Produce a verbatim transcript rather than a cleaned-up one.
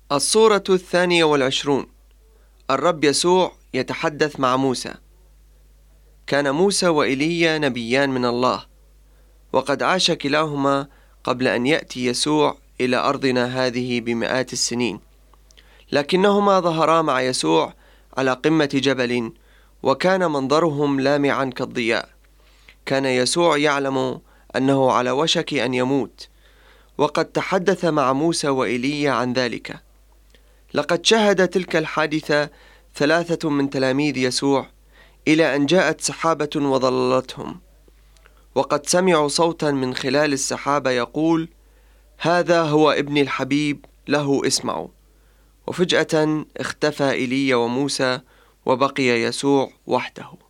الصورة الثانية والعشرون. الرب يسوع يتحدث مع موسى. كان موسى وإيليا نبيان من الله، وقد عاش كلاهما قبل أن يأتي يسوع إلى أرضنا هذه بمئات السنين، لكنهما ظهرا مع يسوع على قمة جبل، وكان منظرهم لامعا كالضياء. كان يسوع يعلم أنه على وشك أن يموت، وقد تحدث مع موسى وإيليا عن ذلك. لقد شهد تلك الحادثة ثلاثة من تلاميذ يسوع إلى أن جاءت سحابة وظللتهم، وقد سمعوا صوتا من خلال السحابة يقول: هذا هو ابني الحبيب، له اسمعوا. وفجأة اختفى إيليا وموسى، وبقي يسوع وحده.